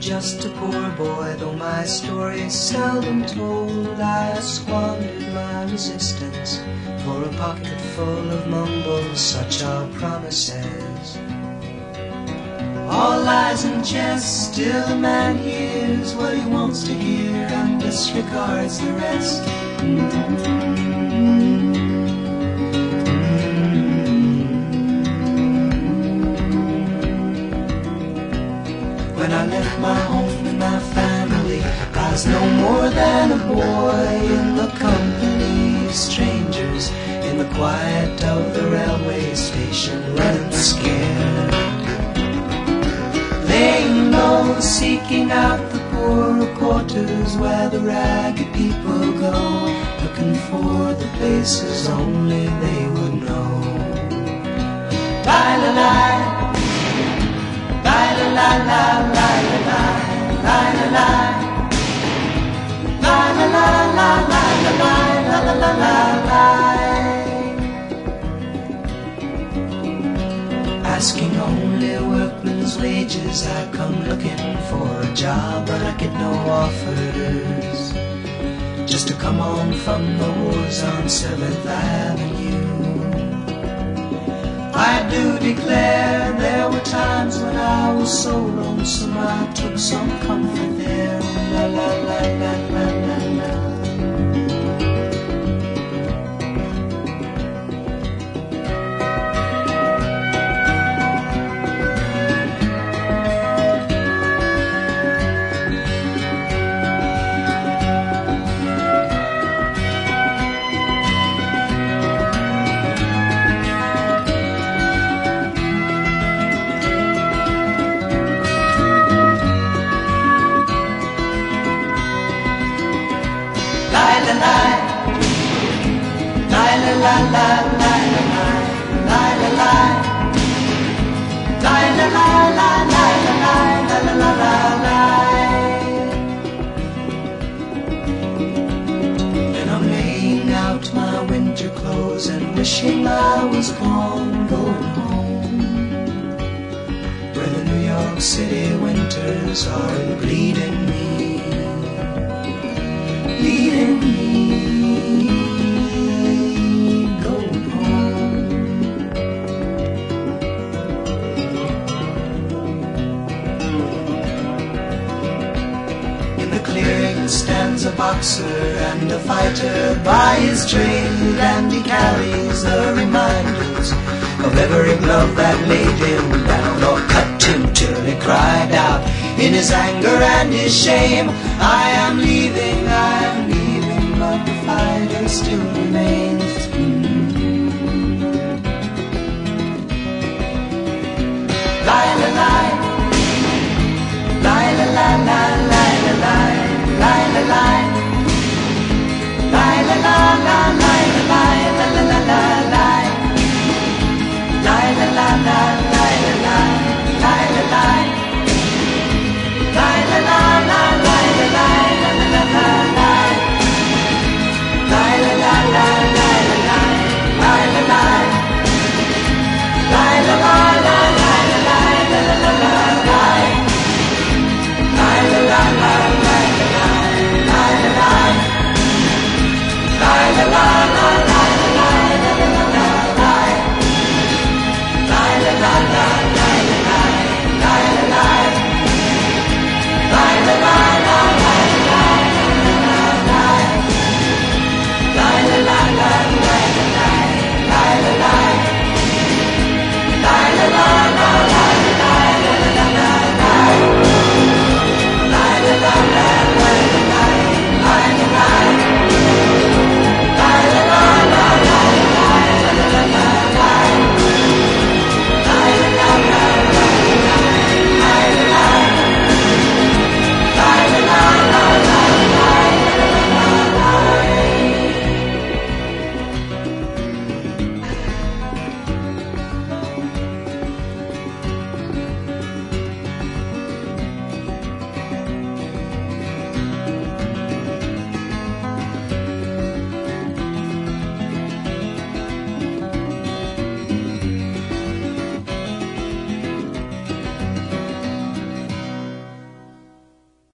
just a poor boy, though my story is seldom told. I squandered my resistance for a pocket full of mumbles, such are promises. All lies and jest, still a man hears what he wants to hear and disregards the rest. When I left my home and my family, I was no more than a boy in the company of strangers, in the quiet of the railway station, running scared, laying low, seeking out the poorer quarters where the ragged people go, looking for the places only they would know. Lie-la-lie, asking only workmen's wages, I come looking for a job, but I get no offers. Just to come home from the wars on 7th Avenue. I do declare there were times when I was so lonesome I took some comfort there. La la la la la la la. And I'm laying out my winter clothes and wishing I was gone, going home, where the New York City winters are bleeding me, bleeding me. Stands a boxer and a fighter by his trade, and he carries the reminders of every glove that laid him down or cut him till he cried out in his anger and his shame, I am leaving, but the fighter still